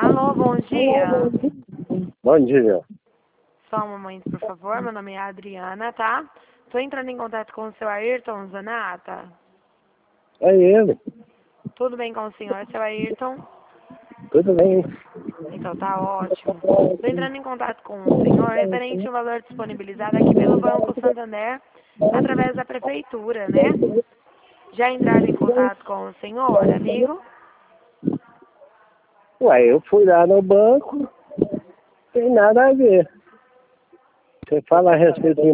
Alô, bom dia. Bom dia. Só um momento, por favor. Meu nome é Adriana, tá? Tô entrando em contato com o seu Ayrton Zanata. É ele. Tudo bem com o senhor, seu Ayrton? Tudo bem. Então tá ótimo. Tô entrando em contato com o senhor referente ao valor disponibilizado aqui pelo Banco Santander através da prefeitura, né? Já entraram em contato com o senhor, amigo? Ué, eu fui lá no banco, tem nada a ver. Você fala a respeito de